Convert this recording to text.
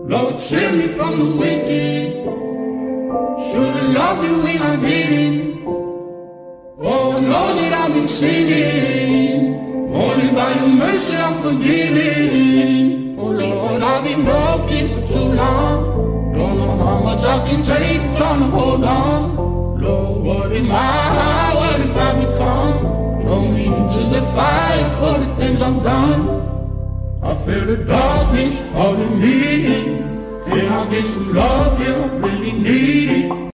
Lord, shield me from the wicked. Should've loved you when I didn't. Oh, I know that I've been sinning. Only by your mercy I'm forgiven. Oh Lord, I've been broken for too long. Don't know how much I can take, trying to hold on. Lord, what am I? What have I become? Throw me into the fire for the things I've done. I feel the darkness, all the needing. Can I get some love here? I really need it.